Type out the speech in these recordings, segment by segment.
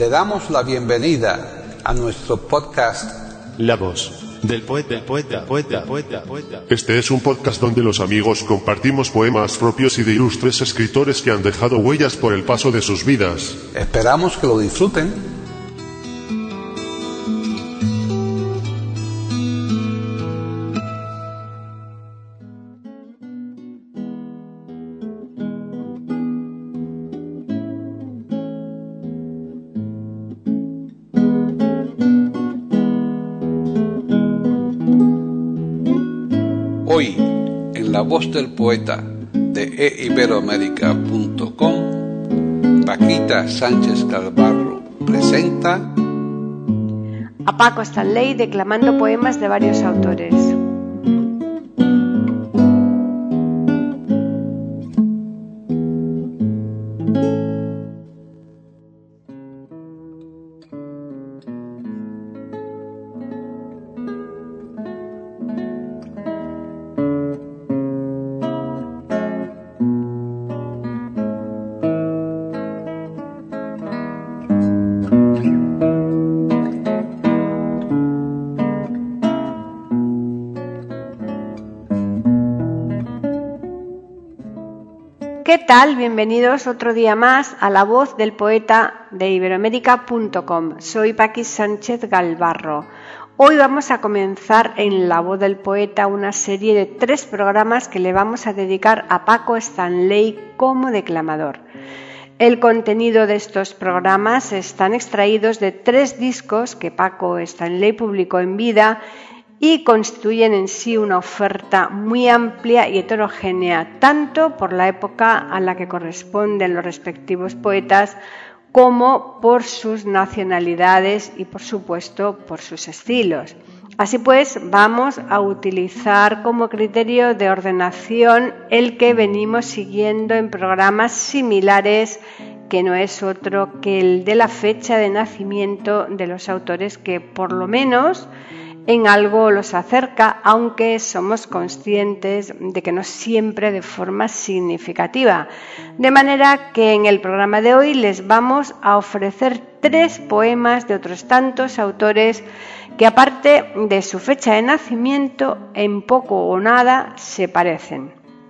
Le damos la bienvenida a nuestro podcast La voz del poeta. Este es un podcast donde los amigos compartimos poemas propios y de ilustres escritores que han dejado huellas por el paso de sus vidas. Esperamos que lo disfruten. Hoy, en La Voz del Poeta de eiberoamerica.com, Paquita Sánchez Galvarro presenta a Paco Stanley declamando poemas de varios autores. ¿Qué tal? Bienvenidos otro día más a La Voz del Poeta de iberoamerica.com. Soy Paqui Sánchez Galvarro. Hoy vamos a comenzar en La Voz del Poeta una serie de 3 programas que le vamos a dedicar a Paco Stanley como declamador. El contenido de estos programas están extraídos de 3 discos que Paco Stanley publicó en vida y constituyen en sí una oferta muy amplia y heterogénea, tanto por la época a la que corresponden los respectivos poetas, como por sus nacionalidades y, por supuesto, por sus estilos. Así pues, vamos a utilizar como criterio de ordenación el que venimos siguiendo en programas similares, que no es otro que el de la fecha de nacimiento de los autores, que por lo menos en algo los acerca, aunque somos conscientes de que no siempre de forma significativa. De manera que en el programa de hoy les vamos a ofrecer 3 poemas de otros tantos autores que, aparte de su fecha de nacimiento, en poco o nada se parecen.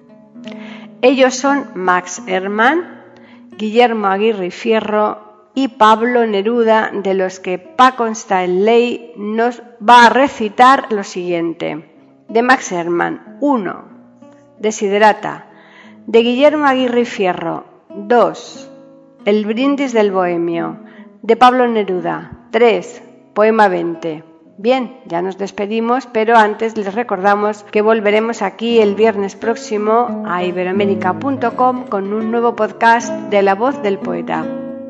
Ellos son Max Hermann, Guillermo Aguirre y Fierro y Pablo Neruda, de los que Paco Stanley nos va a recitar lo siguiente. De Max Hermann, 1. Desiderata. De Guillermo Aguirre y Fierro, 2. El brindis del bohemio. De Pablo Neruda, 3. Poema 20. Bien, ya nos despedimos, pero antes les recordamos que volveremos aquí el viernes próximo a iberoamerica.com con un nuevo podcast de La Voz del Poeta.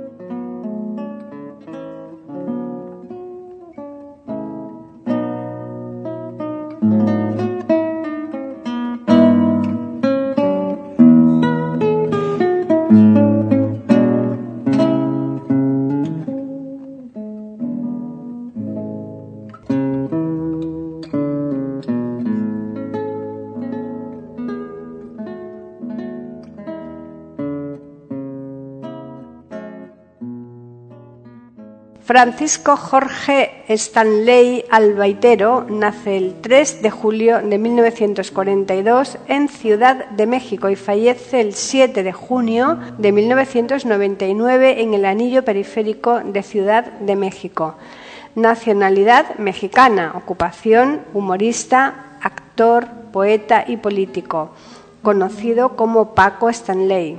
Francisco Jorge Stanley Albaitero nace el 3 de julio de 1942 en Ciudad de México y fallece el 7 de junio de 1999 en el anillo periférico de Ciudad de México. Nacionalidad mexicana, ocupación humorista, actor, poeta y político, conocido como Paco Stanley.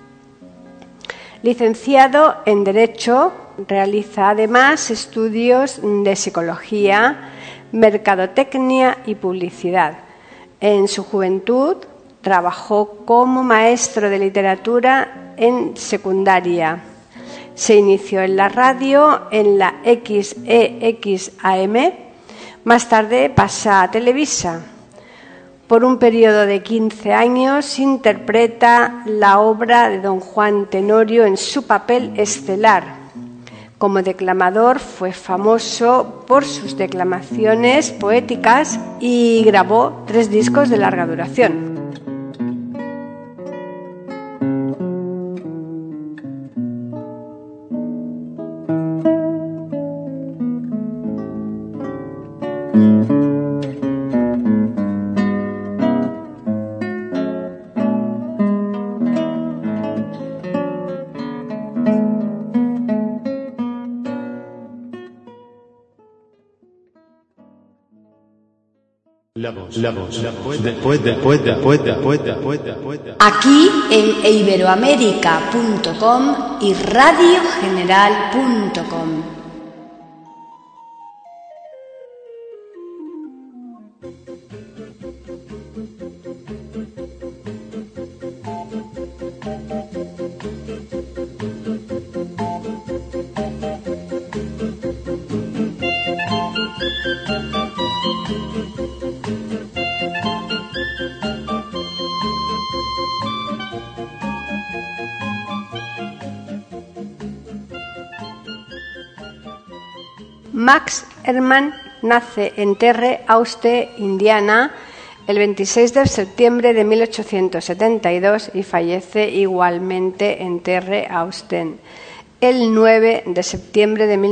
Licenciado en Derecho, realiza además estudios de psicología, mercadotecnia y publicidad. En su juventud trabajó como maestro de literatura en secundaria. Se inició en la radio en la XEXAM, más tarde pasa a Televisa. Por un periodo de 15 años interpreta la obra de Don Juan Tenorio en su papel estelar. Como declamador fue famoso por sus declamaciones poéticas y grabó 3 discos de larga duración. Aquí en iberoamerica.com y radiogeneral.com. Max Ehrmann nace en Terre Haute, Indiana, el 26 de septiembre de 1872 y fallece igualmente en Terre Haute el 9 de septiembre de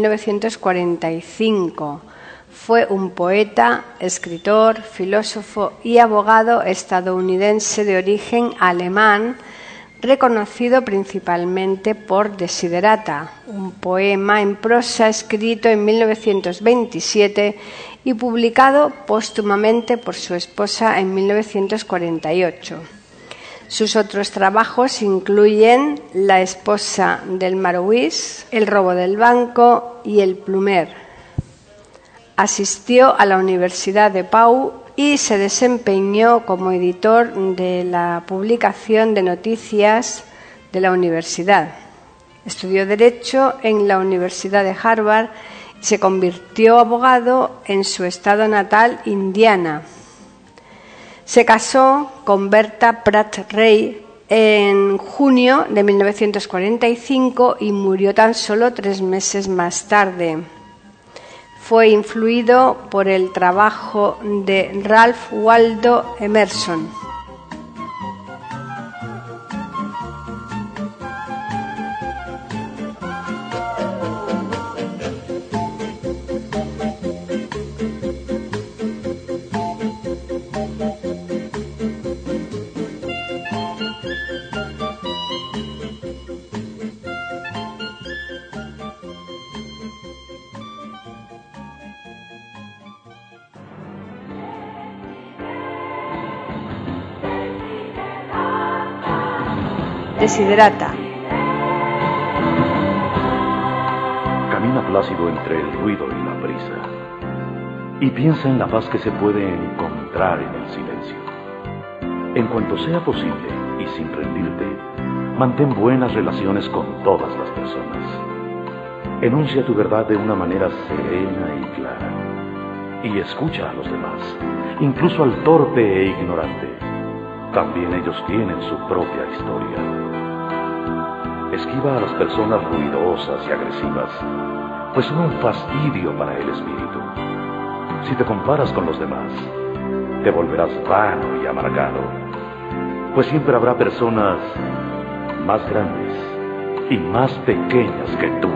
1945. Fue un poeta, escritor, filósofo y abogado estadounidense de origen alemán, reconocido principalmente por Desiderata, un poema en prosa escrito en 1927 y publicado póstumamente por su esposa en 1948. Sus otros trabajos incluyen La esposa del Marois, El robo del banco y El plumer. Asistió a la Universidad de Pau y se desempeñó como editor de la publicación de noticias de la universidad. Estudió Derecho en la Universidad de Harvard y se convirtió abogado en su estado natal, Indiana. Se casó con Berta Pratt Rey en junio de 1945 y murió tan solo 3 meses más tarde. Fue influido por el trabajo de Ralph Waldo Emerson. Desiderata. Camina plácido entre el ruido y la prisa y piensa en la paz que se puede encontrar en el silencio. En cuanto sea posible y sin rendirte, mantén buenas relaciones con todas las personas. Enuncia tu verdad de una manera serena y clara y escucha a los demás, incluso al torpe e ignorante. También ellos tienen su propia historia. Esquiva a las personas ruidosas y agresivas, pues son un fastidio para el espíritu. Si te comparas con los demás, te volverás vano y amargado, pues siempre habrá personas más grandes y más pequeñas que tú.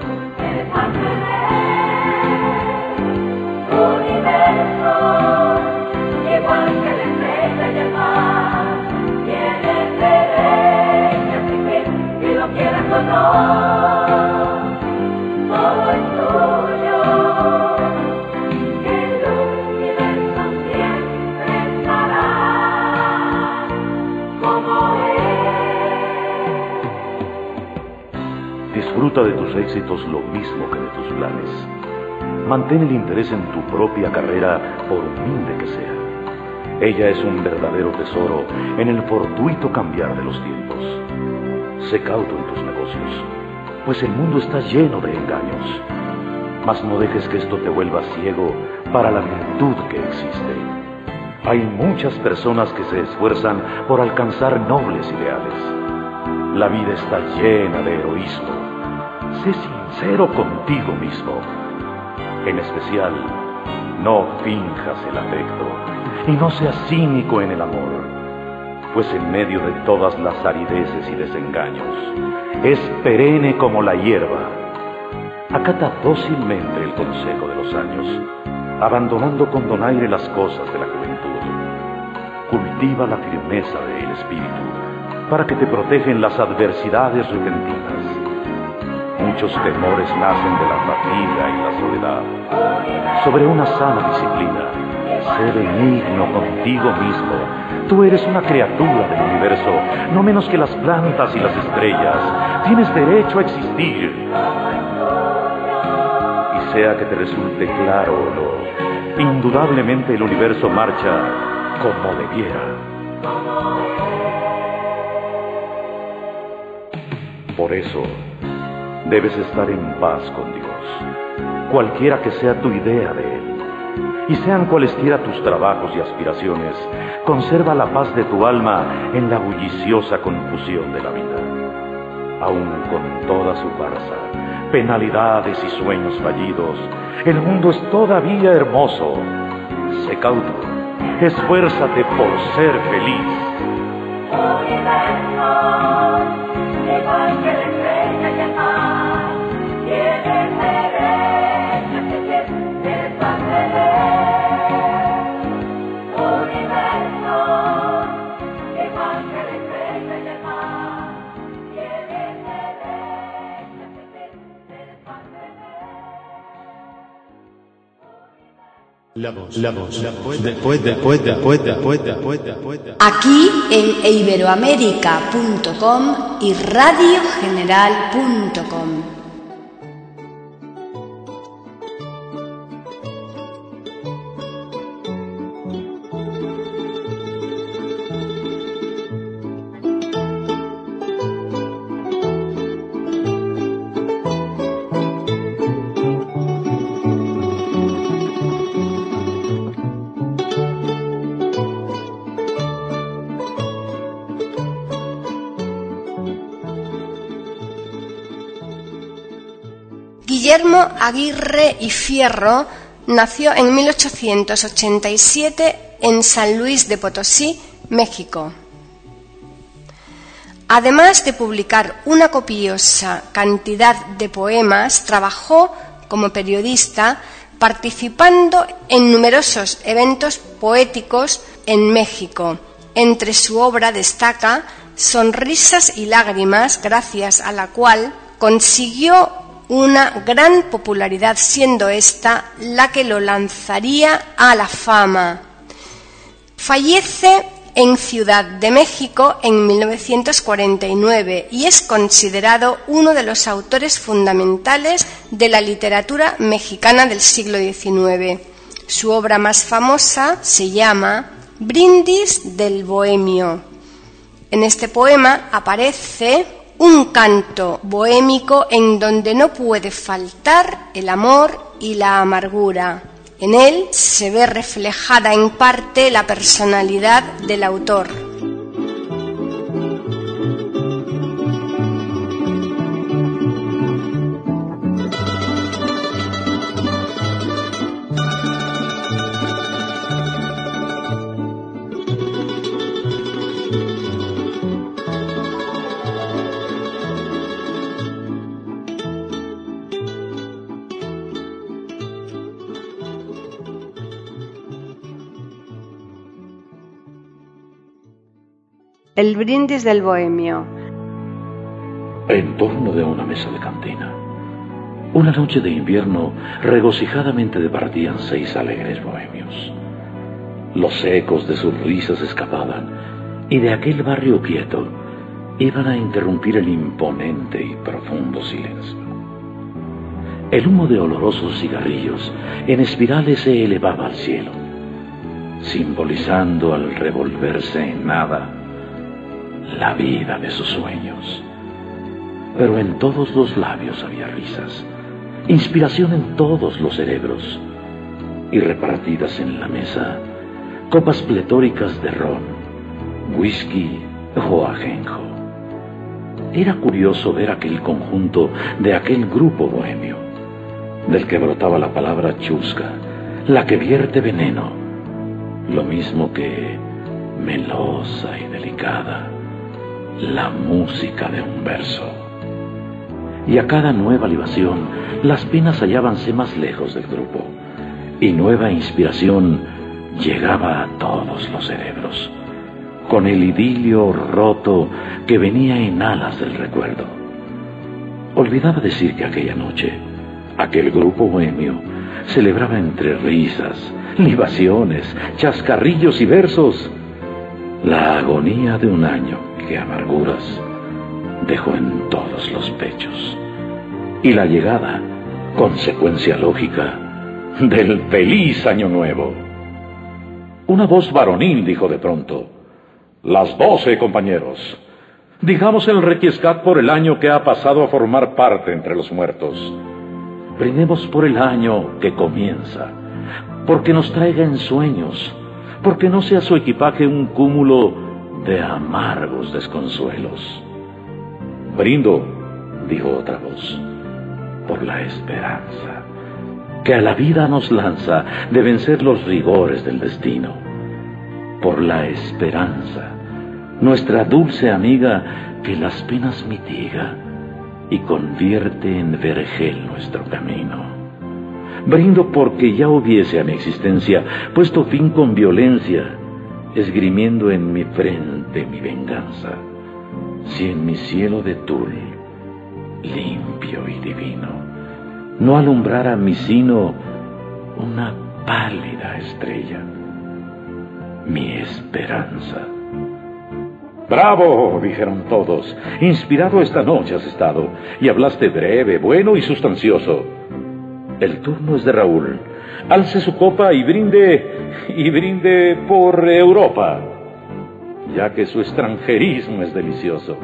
Igual que la estrella y el mar, tienes derecho a existir si lo quieres o no. Todo es tuyo, el universo siempre estará como es. Disfruta de tus éxitos lo mismo que de tus planes. Mantén el interés en tu propia carrera, por humilde que sea. Ella es un verdadero tesoro en el fortuito cambiar de los tiempos. Sé cauto en tus negocios, pues el mundo está lleno de engaños. Mas no dejes que esto te vuelva ciego para la virtud que existe. Hay muchas personas que se esfuerzan por alcanzar nobles ideales. La vida está llena de heroísmo. Sé sincero contigo mismo. En especial, no finjas el afecto y no seas cínico en el amor, pues en medio de todas las arideces y desengaños, es perenne como la hierba. Acata dócilmente el consejo de los años, abandonando con donaire las cosas de la juventud. Cultiva la firmeza del espíritu, para que te protejan las adversidades repentinas. Un muchos temores nacen de la fatiga y la soledad. Sobre una sana disciplina, sé benigno contigo mismo. Tú eres una criatura del universo, no menos que las plantas y las estrellas. Tienes derecho a existir. Y sea que te resulte claro o no, indudablemente el universo marcha como debiera. Por eso, debes estar en paz con Dios, cualquiera que sea tu idea de Él. Y sean cualesquiera tus trabajos y aspiraciones, conserva la paz de tu alma en la bulliciosa confusión de la vida. Aún con toda su farsa, penalidades y sueños fallidos, el mundo es todavía hermoso. Sé cauto, esfuérzate por ser feliz. Igual que la estrella y el mar, tienes derecho a sentir el placer. Universo, igual que la estrella y el mar, tienes derecho a sentir el placer. Aquí en iberoamerica.com y radiogeneral.com. Guillermo Aguirre y Fierro nació en 1887 en San Luis de Potosí, México. Además de publicar una copiosa cantidad de poemas, trabajó como periodista, participando en numerosos eventos poéticos en México. Entre su obra destaca Sonrisas y lágrimas, gracias a la cual consiguió una gran popularidad, siendo esta la que lo lanzaría a la fama. Fallece en Ciudad de México en 1949 y es considerado uno de los autores fundamentales de la literatura mexicana del siglo XIX. Su obra más famosa se llama Brindis del Bohemio. En este poema aparece un canto bohémico en donde no puede faltar el amor y la amargura. En él se ve reflejada en parte la personalidad del autor. El brindis del bohemio. En torno de una mesa de cantina, una noche de invierno, regocijadamente departían 6 alegres bohemios. Los ecos de sus risas escapaban, y de aquel barrio quieto iban a interrumpir el imponente y profundo silencio. El humo de olorosos cigarrillos en espirales se elevaba al cielo, simbolizando al revolverse en nada la vida de sus sueños. Pero en todos los labios había risas, inspiración en todos los cerebros, y repartidas en la mesa copas pletóricas de ron, whisky o ajenjo. Era curioso ver aquel conjunto de aquel grupo bohemio, del que brotaba la palabra chusca, la que vierte veneno, lo mismo que melosa y delicada la música de un verso. Y a cada nueva libación las penas hallábanse más lejos del grupo, y nueva inspiración llegaba a todos los cerebros, con el idilio roto que venía en alas del recuerdo. Olvidaba decir que aquella noche, aquel grupo bohemio celebraba entre risas, libaciones, chascarrillos y versos la agonía de un año que amarguras dejó en todos los pechos, y la llegada, consecuencia lógica, del feliz año nuevo. Una voz varonil dijo de pronto: «Las 12, compañeros. Digamos el requiescat por el año que ha pasado a formar parte entre los muertos. Brindemos por el año que comienza, porque nos traiga ensueños, porque no sea su equipaje un cúmulo de amargos desconsuelos». «Brindo», dijo otra voz, «por la esperanza que a la vida nos lanza de vencer los rigores del destino. Por la esperanza, nuestra dulce amiga que las penas mitiga y convierte en vergel nuestro camino. Brindo porque ya hubiese a mi existencia puesto fin con violencia, esgrimiendo en mi frente mi venganza, si en mi cielo de tul, limpio y divino, no alumbrara mi sino una pálida estrella, mi esperanza». «Bravo», dijeron todos, «inspirado esta noche has estado, y hablaste breve, bueno y sustancioso. El turno es de Raúl. Alce su copa y brinde por Europa, ya que su extranjerismo es delicioso».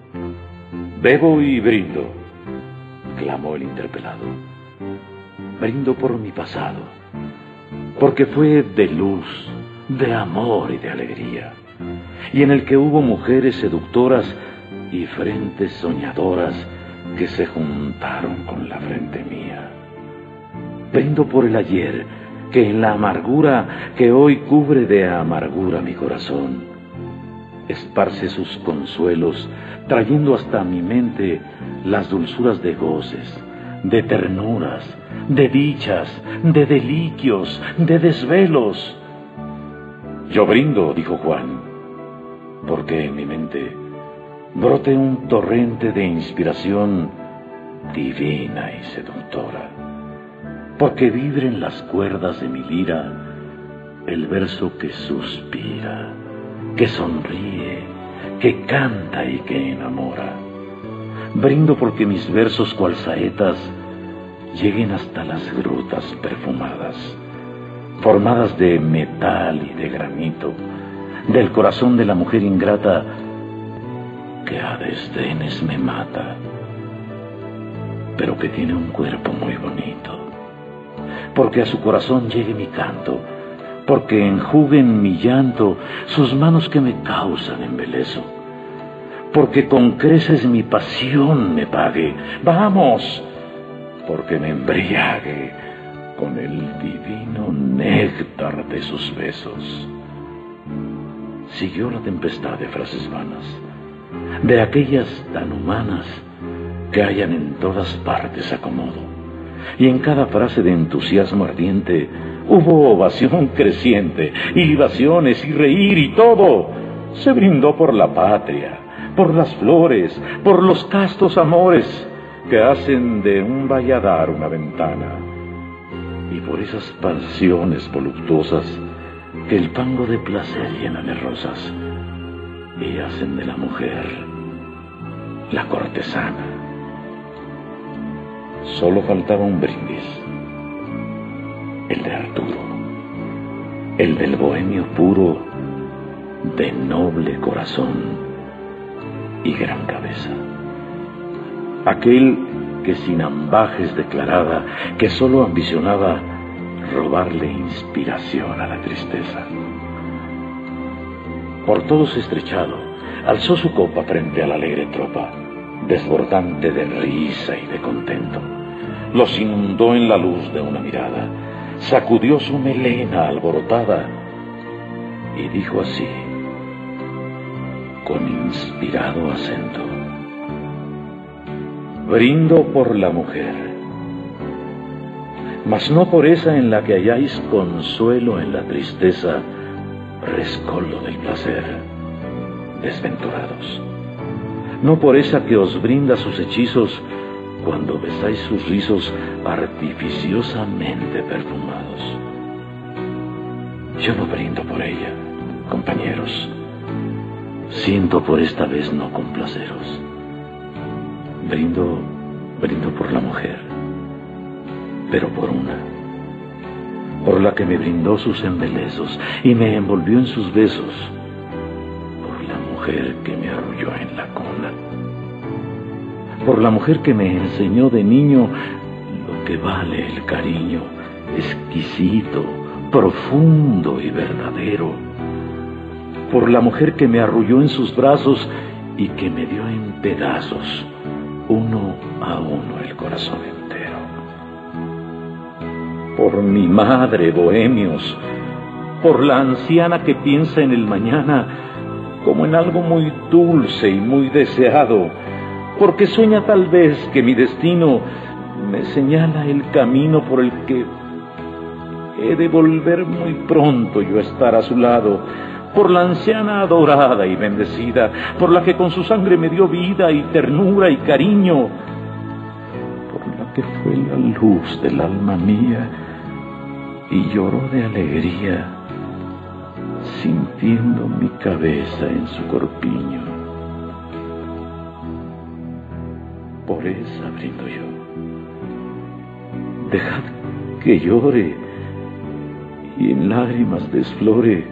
«Bebo y brindo», clamó el interpelado. «Brindo por mi pasado, porque fue de luz, de amor y de alegría, y en el que hubo mujeres seductoras y frentes soñadoras que se juntaron con la frente mía. Brindo por el ayer, que en la amargura que hoy cubre de amargura mi corazón, esparce sus consuelos, trayendo hasta mi mente las dulzuras de goces, de ternuras, de dichas, de deliquios, de desvelos». «Yo brindo», dijo Juan, «porque en mi mente brote un torrente de inspiración divina y seductora, porque vibren las cuerdas de mi lira el verso que suspira, que sonríe, que canta y que enamora. Brindo porque mis versos cual saetas lleguen hasta las grutas perfumadas, formadas de metal y de granito, del corazón de la mujer ingrata que a desdenes me mata, pero que tiene un cuerpo muy bonito. Porque a su corazón llegue mi canto, porque enjuguen mi llanto sus manos que me causan embeleso, porque con creces mi pasión me pague, vamos, porque me embriague con el divino néctar de sus besos». Siguió la tempestad de frases vanas, de aquellas tan humanas que hallan en todas partes acomodo, y en cada frase de entusiasmo ardiente hubo ovación creciente, y libaciones, y reír, y todo. Se brindó por la patria, por las flores, por los castos amores que hacen de un valladar una ventana, y por esas pasiones voluptuosas que el fango de placer llena de rosas y hacen de la mujer la cortesana. Solo faltaba un brindis, el de Arturo, el del bohemio puro, de noble corazón y gran cabeza, aquel que sin ambajes declaraba que solo ambicionaba robarle inspiración a la tristeza. Por todos estrechado, alzó su copa frente a la alegre tropa, desbordante de risa y de contento. Los inundó en la luz de una mirada, sacudió su melena alborotada y dijo así, con inspirado acento: «Brindo por la mujer, mas no por esa en la que halláis consuelo en la tristeza, rescoldo del placer, desventurados. No por esa que os brinda sus hechizos cuando besáis sus rizos artificiosamente perfumados. Yo no brindo por ella, compañeros. Siento por esta vez no complaceros. Brindo por la mujer, pero por una. Por la que me brindó sus embelezos y me envolvió en sus besos. Por la mujer que me arrulló en la cuna. Por la mujer que me enseñó de niño lo que vale el cariño, exquisito, profundo y verdadero. Por la mujer que me arrulló en sus brazos y que me dio en pedazos, uno a uno, el corazón entero. Por mi madre, bohemios, por la anciana que piensa en el mañana como en algo muy dulce y muy deseado, porque sueña tal vez que mi destino me señala el camino por el que he de volver muy pronto yo a estar a su lado, por la anciana adorada y bendecida, por la que con su sangre me dio vida y ternura y cariño, por la que fue la luz del alma mía y lloró de alegría, sintiendo mi cabeza en su corpiño. Por esa brindo yo. Dejad que llore y en lágrimas desflore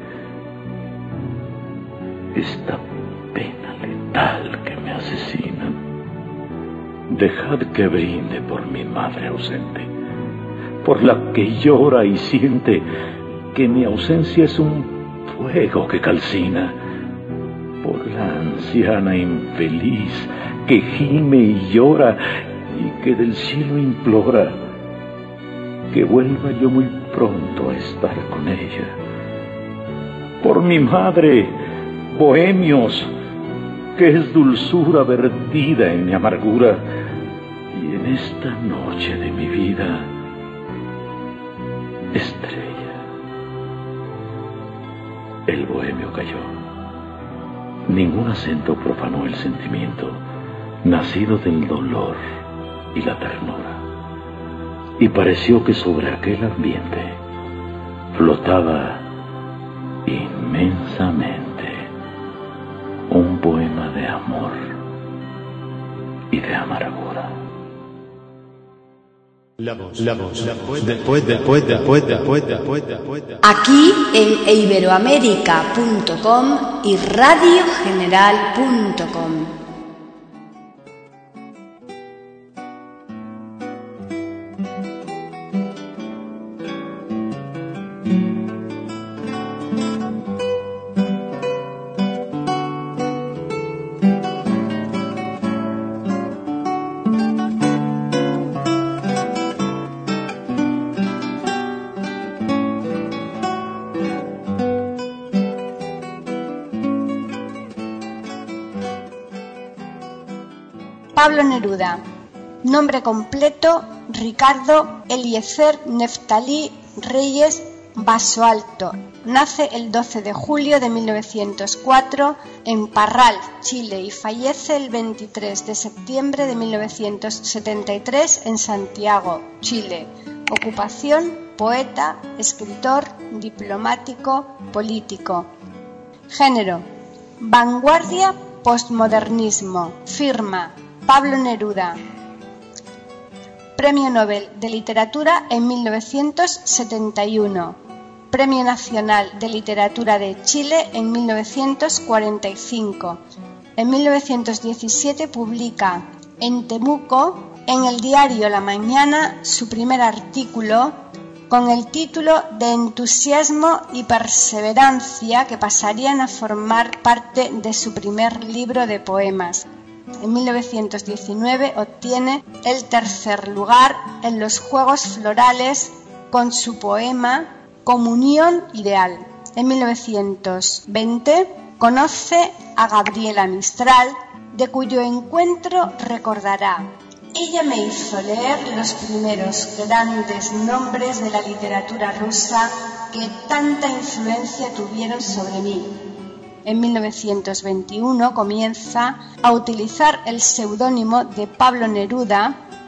esta pena letal que me asesina. Dejad que brinde por mi madre ausente, por la que llora y siente que mi ausencia es un fuego que calcina, por la anciana infeliz que gime y llora y que del cielo implora que vuelva yo muy pronto a estar con ella, por mi madre, bohemios, que es dulzura vertida en mi amargura, y en esta noche de mi vida, estrella. El bohemio cayó. Ningún acento profanó el sentimiento, nacido del dolor y la ternura, y pareció que sobre aquel ambiente flotaba inmensamente un poema de amor y de amargura. Aquí en iberoamerica.com y radiogeneral.com. Pablo Neruda. Nombre completo: Ricardo Eliezer Neftalí Reyes Basoalto. Nace el 12 de julio de 1904 en Parral, Chile, y fallece el 23 de septiembre de 1973 en Santiago, Chile. Ocupación: poeta, escritor, diplomático, político. Género: vanguardia, postmodernismo. Firma: Pablo Neruda. Premio Nobel de Literatura en 1971. Premio Nacional de Literatura de Chile en 1945. En 1917 publica en Temuco, en el diario La Mañana, su primer artículo con el título de Entusiasmo y Perseverancia, que pasarían a formar parte de su primer libro de poemas. En 1919 obtiene el tercer lugar en los Juegos Florales con su poema Comunión Ideal. En 1920 conoce a Gabriela Mistral, de cuyo encuentro recordará: ella me hizo leer los primeros grandes nombres de la literatura rusa que tanta influencia tuvieron sobre mí. En 1921 comienza a utilizar el seudónimo de Pablo Neruda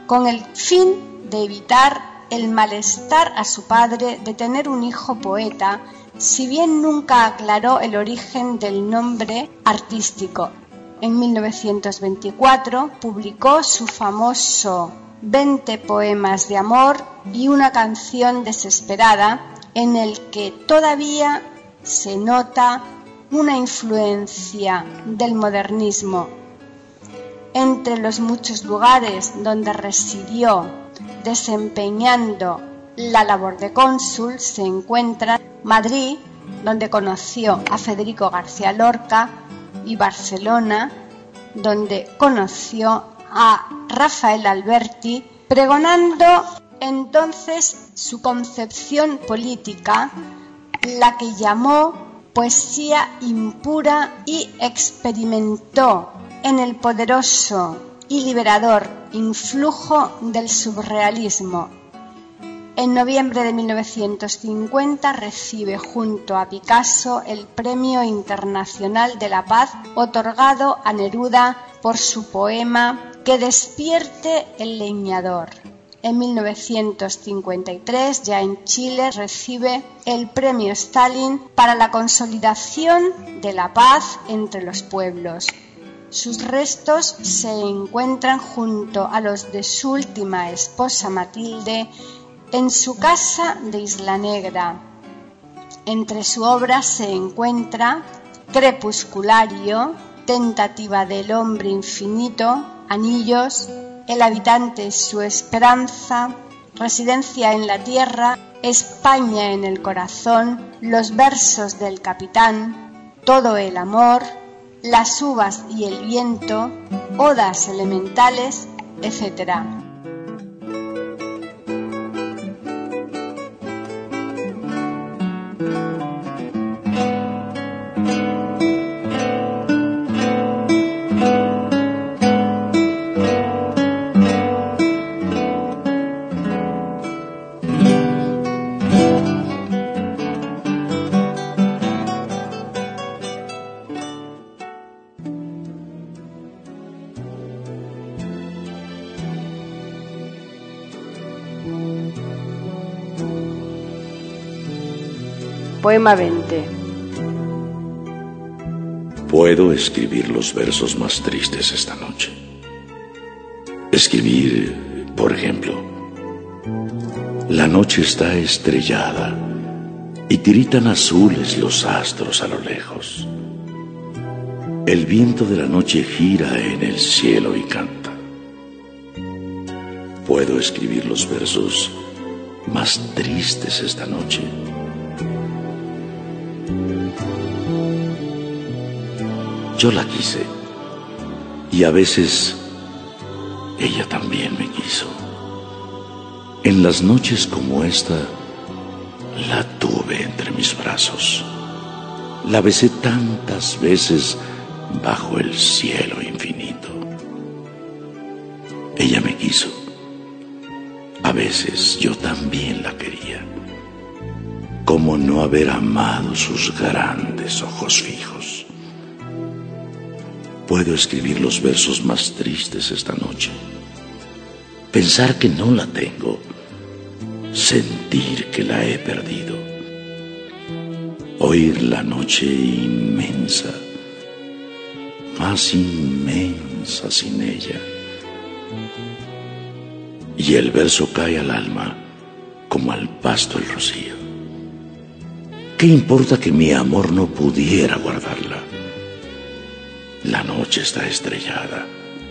con el fin de evitar el malestar a su padre de tener un hijo poeta, si bien nunca aclaró el origen del nombre artístico. En 1924 publicó su famoso 20 poemas de amor y una canción desesperada, en el que todavía se nota una influencia del modernismo. Entre los muchos lugares donde residió desempeñando la labor de cónsul se encuentra Madrid, donde conoció a Federico García Lorca, y Barcelona, donde conoció a Rafael Alberti, pregonando entonces su concepción política, la que llamó poesía impura, y experimentó en el poderoso y liberador influjo del surrealismo. En noviembre de 1950 recibe junto a Picasso el Premio Internacional de la Paz, otorgado a Neruda por su poema Que despierte el leñador. En 1953, ya en Chile, recibe el Premio Stalin para la consolidación de la paz entre los pueblos. Sus restos se encuentran junto a los de su última esposa Matilde en su casa de Isla Negra. Entre su obra se encuentra Crepusculario, Tentativa del hombre infinito, Anillos, El habitante y su esperanza, Residencia en la tierra, España en el corazón, Los versos del capitán, Todo el amor, Las uvas y el viento, Odas elementales, etc. Poema 20. Puedo escribir los versos más tristes esta noche. Escribir, por ejemplo: la noche está estrellada y tiritan azules los astros a lo lejos. El viento de la noche gira en el cielo y canta. Puedo escribir los versos más tristes esta noche. Yo la quise, y a veces ella también me quiso. En las noches como esta, la tuve entre mis brazos. La besé tantas veces bajo el cielo infinito. Ella me quiso. A veces yo también la quería. ¿Cómo no haber amado sus grandes ojos fijos? Puedo escribir los versos más tristes esta noche. Pensar que no la tengo. Sentir que la he perdido. Oír la noche inmensa, más inmensa sin ella. Y el verso cae al alma como al pasto el rocío. ¿Qué importa que mi amor no pudiera guardarla? La noche está estrellada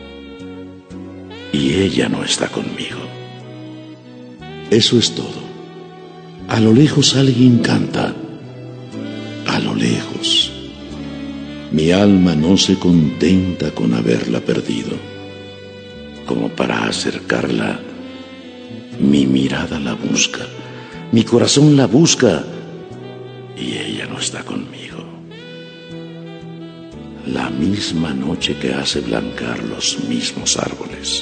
y ella no está conmigo. Eso es todo. A lo lejos alguien canta. A lo lejos. Mi alma no se contenta con haberla perdido. Como para acercarla, mi mirada la busca, mi corazón la busca y ella no está conmigo. La misma noche que hace blancar los mismos árboles.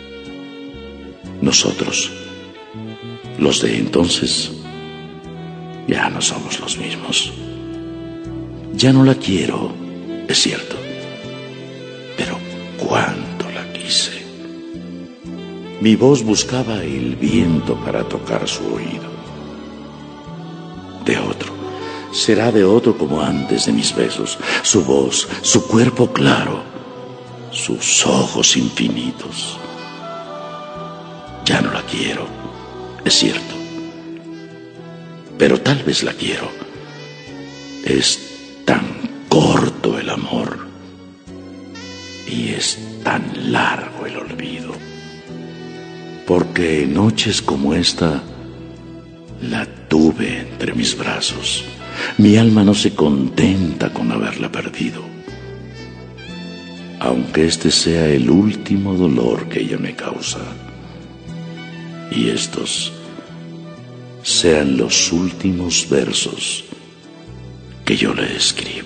Nosotros, los de entonces, ya no somos los mismos. Ya no la quiero, es cierto, pero cuánto la quise. Mi voz buscaba el viento para tocar su oído. De otro, será de otro como antes de mis besos. Su voz, su cuerpo claro, sus ojos infinitos. Ya no la quiero, es cierto, pero tal vez la quiero. Es tan corto el amor y es tan largo el olvido, porque en noches como esta la tuve entre mis brazos. Mi alma no se contenta con haberla perdido, aunque este sea el último dolor que ella me causa, y estos sean los últimos versos que yo le escribo.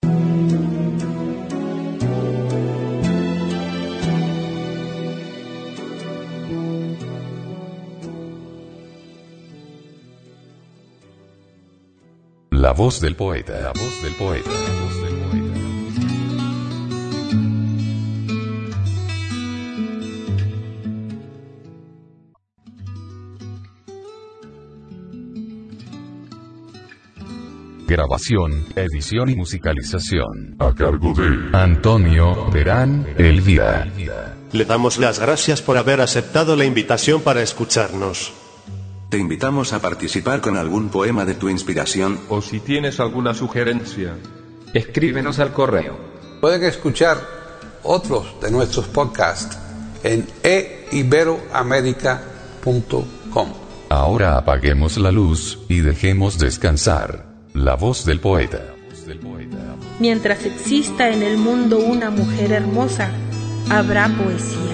La voz del poeta, la voz del poeta, la voz del poeta. Grabación, edición y musicalización A cargo de Antonio Verán Elvira. Le damos las gracias por haber aceptado la invitación para escucharnos. Te invitamos a participar con algún poema de tu inspiración. O si tienes alguna sugerencia, escríbenos al correo. Pueden escuchar otros de nuestros podcasts en eiberoamerica.com. Ahora apaguemos la luz y dejemos descansar la voz del poeta. Mientras exista en el mundo una mujer hermosa, habrá poesía.